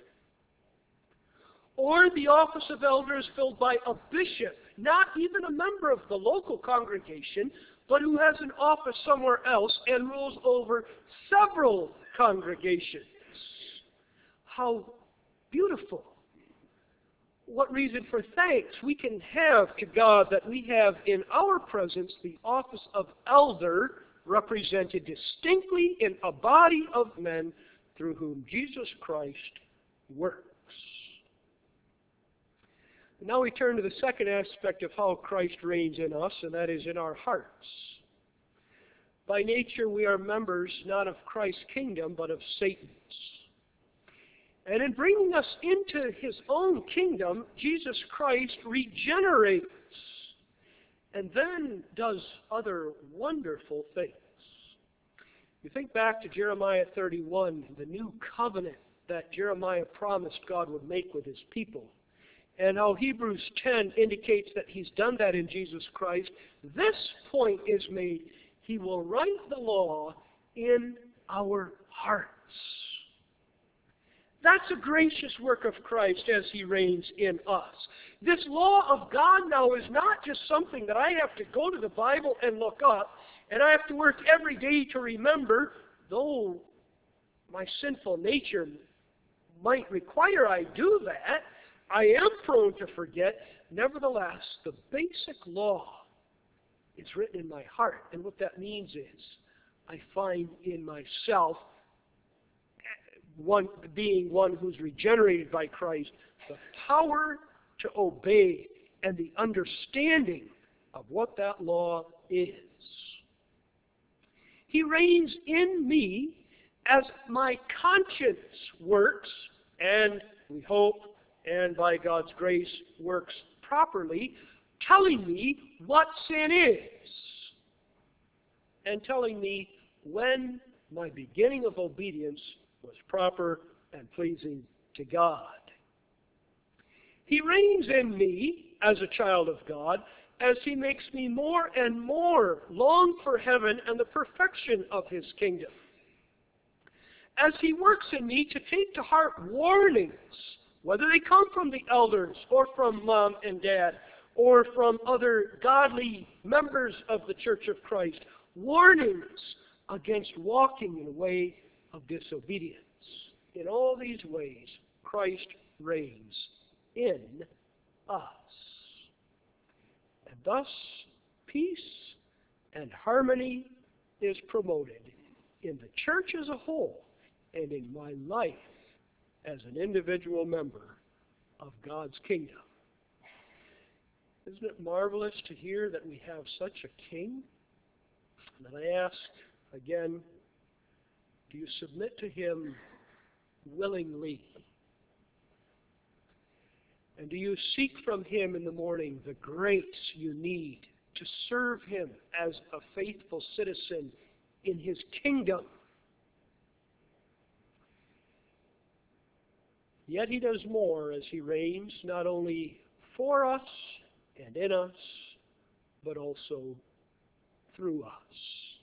Or the office of elder is filled by a bishop, not even a member of the local congregation, but who has an office somewhere else and rules over several congregations. How beautiful. What reason for thanks we can have to God that we have in our presence the office of elder represented distinctly in a body of men through whom Jesus Christ works. Now we turn to the second aspect of how Christ reigns in us, and that is in our hearts. By nature, we are members not of Christ's kingdom, but of Satan's. And in bringing us into his own kingdom, Jesus Christ regenerates and then does other wonderful things. You think back to Jeremiah 31, the new covenant that Jeremiah promised God would make with his people, and how Hebrews 10 indicates that he's done that in Jesus Christ. This point is made: he will write the law in our hearts. That's a gracious work of Christ as he reigns in us. This law of God now is not just something that I have to go to the Bible and look up, and I have to work every day to remember, though my sinful nature might require I do that. I am prone to forget. Nevertheless, the basic law is written in my heart. And what that means is I find in myself, being one who's regenerated by Christ, the power to obey and the understanding of what that law is. He reigns in me as my conscience works, and we hope, and by God's grace works properly, telling me what sin is, and telling me when my beginning of obedience was proper and pleasing to God. He reigns in me as a child of God as he makes me more and more long for heaven and the perfection of his kingdom. As he works in me to take to heart warnings, whether they come from the elders or from mom and dad or from other godly members of the Church of Christ, warnings against walking in a way of disobedience. In all these ways, Christ reigns in us. And thus, peace and harmony is promoted in the church as a whole and in my life as an individual member of God's kingdom. Isn't it marvelous to hear that we have such a king? And I ask again, do you submit to him willingly? And do you seek from him in the morning the grace you need to serve him as a faithful citizen in his kingdom? Yet he does more as he reigns, not only for us and in us, but also through us.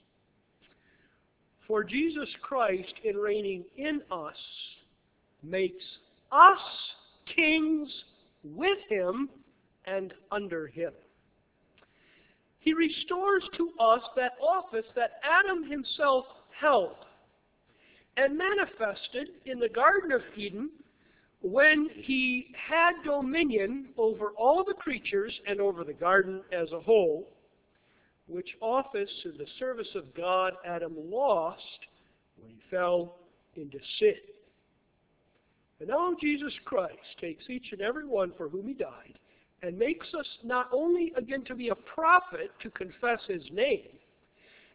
For Jesus Christ, in reigning in us, makes us kings with him and under him. He restores to us that office that Adam himself held and manifested in the Garden of Eden when he had dominion over all the creatures and over the garden as a whole, which office in the service of God Adam lost when he fell into sin. And now Jesus Christ takes each and every one for whom he died and makes us not only again to be a prophet to confess his name,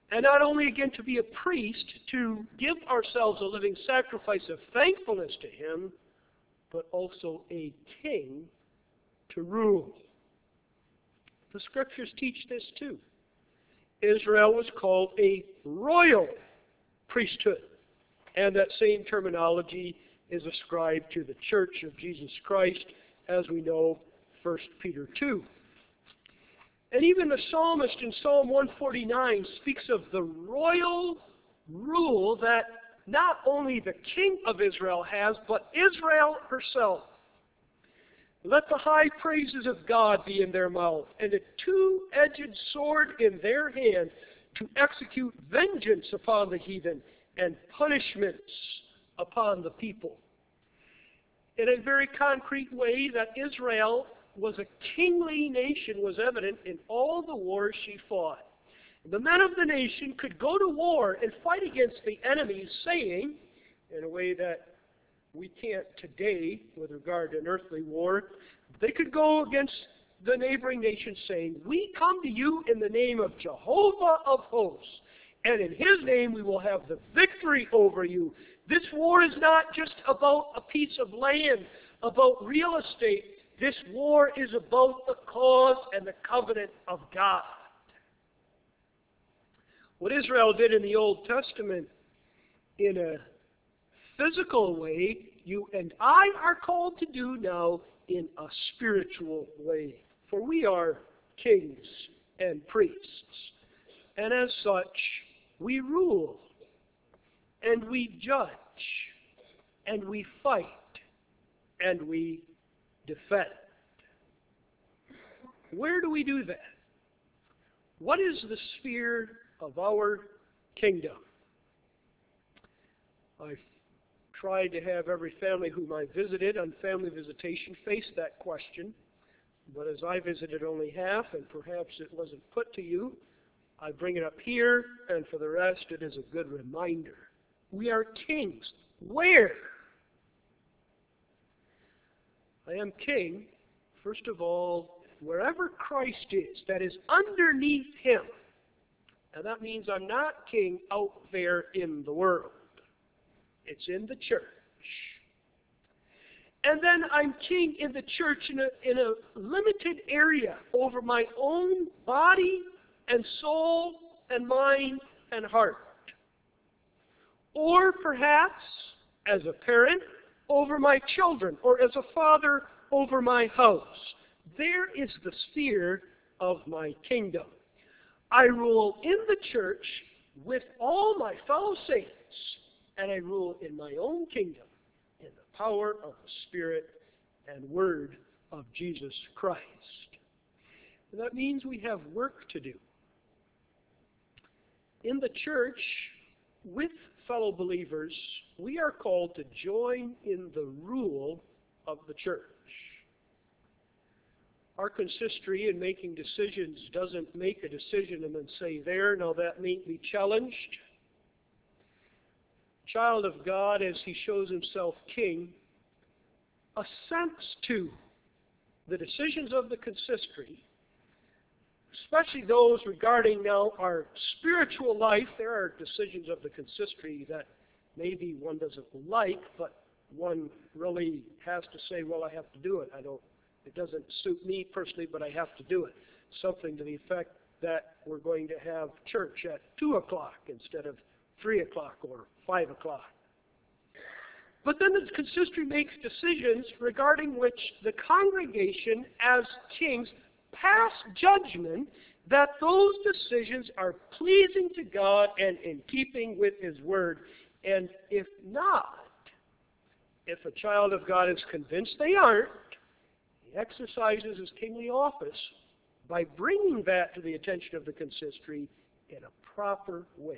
And not only again to be a priest, to give ourselves a living sacrifice of thankfulness to Him, but also a king to rule. The Scriptures teach this too. Israel was called a royal priesthood. And that same terminology is ascribed to the Church of Jesus Christ, as we know, 1 Peter 2. And even the psalmist in Psalm 149 speaks of the royal rule that not only the king of Israel has, but Israel herself. Let the high praises of God be in their mouth, and a two-edged sword in their hand to execute vengeance upon the heathen and punishments upon the people. In a very concrete way, that Israel was a kingly nation was evident in all the wars she fought. The men of the nation could go to war and fight against the enemies, saying, in a way that we can't today with regard to an earthly war, they could go against the neighboring nation saying, we come to you in the name of Jehovah of hosts, and in His name we will have the victory over you. This war is not just about a piece of land, about real estate. This war is about the cause and the covenant of God. What Israel did in the Old Testament in a physical way, you and I are called to do now in a spiritual way. For we are kings and priests. And as such, we rule, and we judge, and we fight, and we defend. Where do we do that? What is the sphere of our kingdom? I've tried to have every family whom I visited on family visitation face that question, but as I visited only half, and perhaps it wasn't put to you, I bring it up here, and for the rest, it is a good reminder. We are kings. Where? I am king, first of all, wherever Christ is, that is underneath Him. And that means I'm not king out there in the world. It's in the church. And then I'm king in the church in a limited area over my own body and soul and mind and heart. Or perhaps, as a parent, over my children, or as a father, over my house. There is the sphere of my kingdom. I rule in the church with all my fellow saints, and I rule in my own kingdom in the power of the Spirit and Word of Jesus Christ. And that means we have work to do. In the church, with fellow believers, we are called to join in the rule of the church. Our consistory in making decisions doesn't make a decision and then say, there, now that may be challenged. Child of God, as he shows himself king, assents to the decisions of the consistory, especially those regarding now our spiritual life. There are decisions of the consistory that maybe one doesn't like, but one really has to say, well, I have to do it. It doesn't suit me personally, but I have to do it. Something to the effect that we're going to have church at 2 o'clock instead of 3 o'clock or 5 o'clock. But then the consistory makes decisions regarding which the congregation, as kings, pass judgment that those decisions are pleasing to God and in keeping with His Word. And if not, if a child of God is convinced they aren't, he exercises his kingly office by bringing that to the attention of the consistory in a proper way.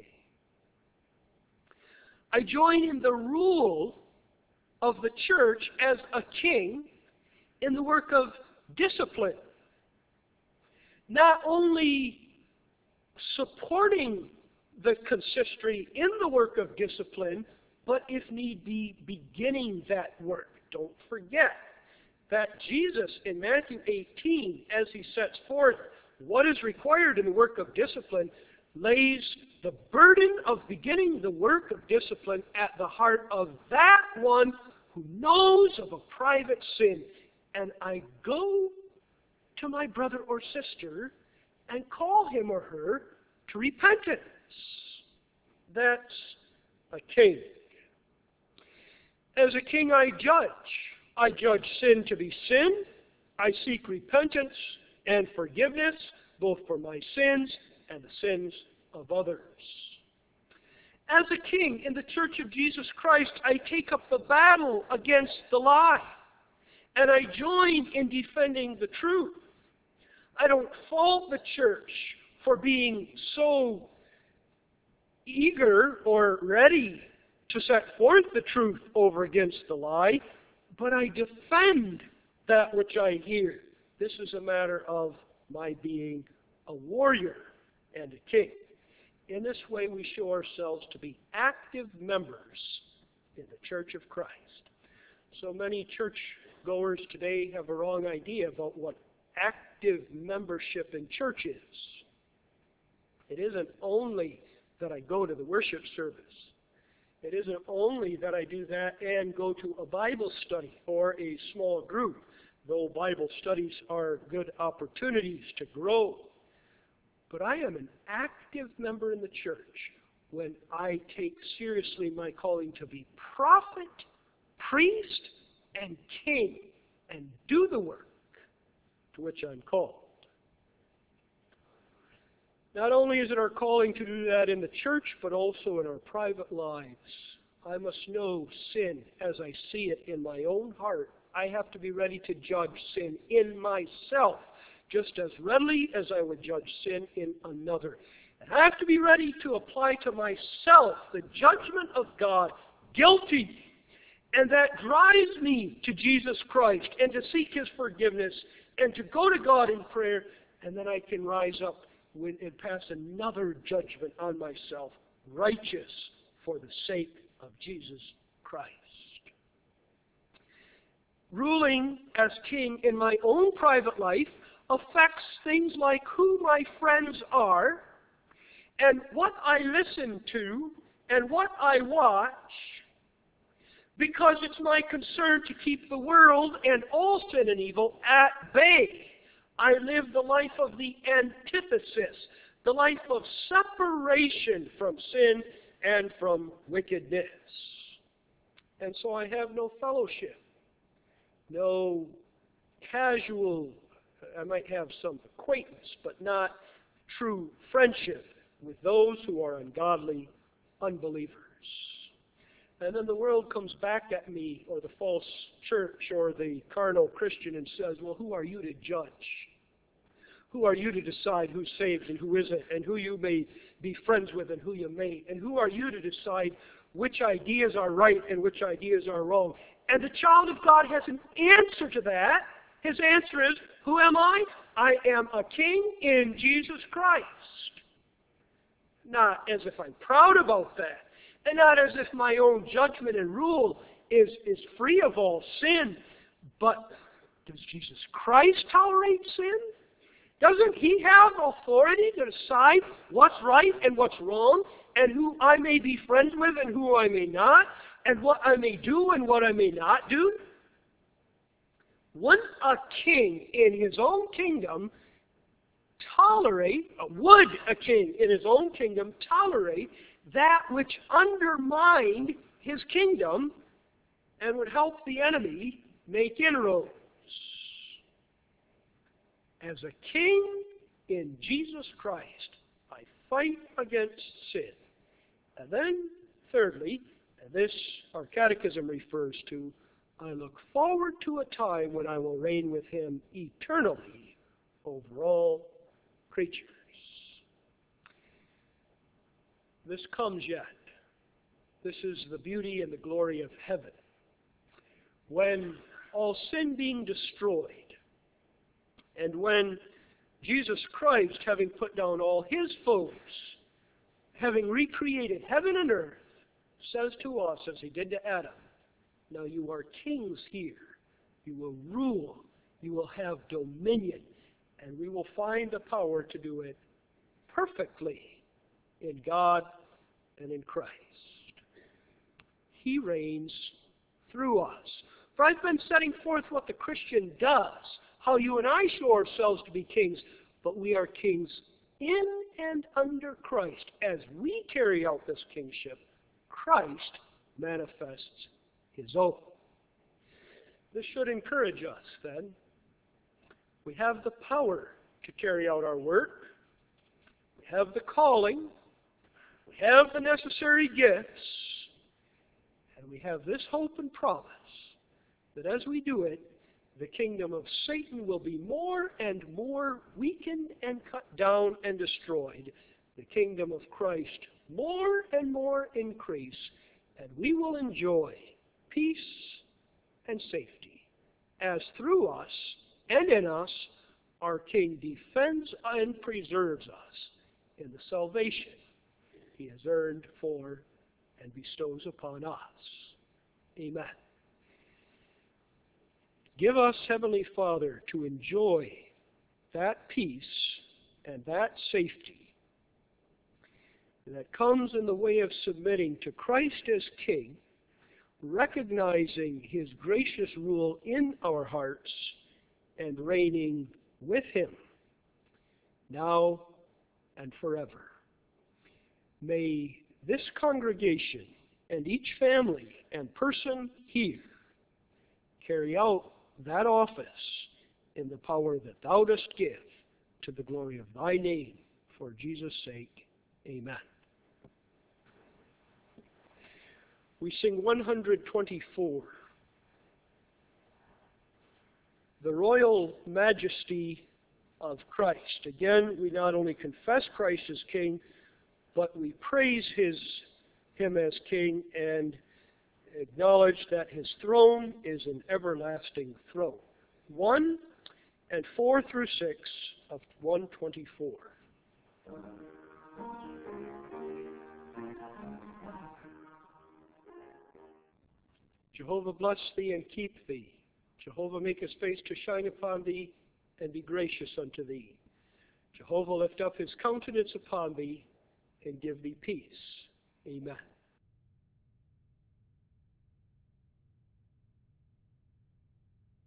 I join in the rule of the church as a king in the work of discipline. Not only supporting the consistory in the work of discipline, but if need be, beginning that work. Don't forget that Jesus in Matthew 18, as he sets forth what is required in the work of discipline, lays the burden of beginning the work of discipline at the heart of that one who knows of a private sin. And I go to my brother or sister and call him or her to repentance. That's a king. As a king, I judge. I judge sin to be sin. I seek repentance and forgiveness, both for my sins and the sins of others. As a king in the Church of Jesus Christ, I take up the battle against the lie, and I join in defending the truth. I don't fault the church for being so eager or ready to set forth the truth over against the lie, but I defend that which I hear. This is a matter of my being a warrior and a king. In this way, we show ourselves to be active members in the Church of Christ. So many churchgoers today have a wrong idea about what active membership in church is. It isn't only that I go to the worship service. It isn't only that I do that and go to a Bible study or a small group, though Bible studies are good opportunities to grow. But I am an active member in the church when I take seriously my calling to be prophet, priest, and king, and do the work to which I'm called. Not only is it our calling to do that in the church, but also in our private lives. I must know sin as I see it in my own heart. I have to be ready to judge sin in myself, just as readily as I would judge sin in another. And I have to be ready to apply to myself the judgment of God, guilty. And that drives me to Jesus Christ and to seek His forgiveness and to go to God in prayer, and then I can rise up and pass another judgment on myself, righteous for the sake of Jesus Christ. Ruling as king in my own private life affects things like who my friends are and what I listen to and what I watch, because it's my concern to keep the world and all sin and evil at bay. I live the life of the antithesis, the life of separation from sin and from wickedness. And so I have no fellowship, no casual, I might have some acquaintance, but not true friendship with those who are ungodly unbelievers. And then the world comes back at me, or the false church, or the carnal Christian, and says, well, who are you to judge? Who are you to decide who's saved and who isn't, and who you may be friends with and who you may? And who are you to decide which ideas are right and which ideas are wrong? And the child of God has an answer to that. His answer is, who am I? I am a king in Jesus Christ. Not as if I'm proud about that. And not as if my own judgment and rule is free of all sin. But does Jesus Christ tolerate sin? Doesn't He have authority to decide what's right and what's wrong, and who I may be friends with and who I may not, and what I may do and what I may not do? Wouldn't a king in his own kingdom would a king in his own kingdom tolerate that which undermined his kingdom and would help the enemy make inroads? As a king in Jesus Christ, I fight against sin. And then, thirdly, and this our catechism refers to, I look forward to a time when I will reign with Him eternally over all creatures. This comes yet. This is the beauty and the glory of heaven. When all sin being destroyed, and when Jesus Christ, having put down all His foes, having recreated heaven and earth, says to us, as He did to Adam, now you are kings here. You will rule. You will have dominion. And we will find the power to do it perfectly in God and in Christ. He reigns through us. For I've been setting forth what the Christian does, how you and I show ourselves to be kings, but we are kings in and under Christ. As we carry out this kingship, Christ manifests his own. This should encourage us, then. We have the power to carry out our work. We have the calling. We have the necessary gifts. And we have this hope and promise that as we do it, the kingdom of Satan will be more and more weakened and cut down and destroyed. The kingdom of Christ more and more increase, and we will enjoy peace and safety, as through us and in us our King defends and preserves us in the salvation he has earned for and bestows upon us. Amen. Give us, Heavenly Father, to enjoy that peace and that safety that comes in the way of submitting to Christ as King, recognizing his gracious rule in our hearts, and reigning with him, now and forever. May this congregation and each family and person here carry out that office in the power that thou dost give, to the glory of thy name, for Jesus' sake. Amen. We sing 124. The Royal Majesty of Christ. Again, we not only confess Christ as King, but we praise him as King and acknowledge that his throne is an everlasting throne. 1 and 4 through 6 of 124. Jehovah bless thee and keep thee. Jehovah make his face to shine upon thee and be gracious unto thee. Jehovah lift up his countenance upon thee and give thee peace. Amen.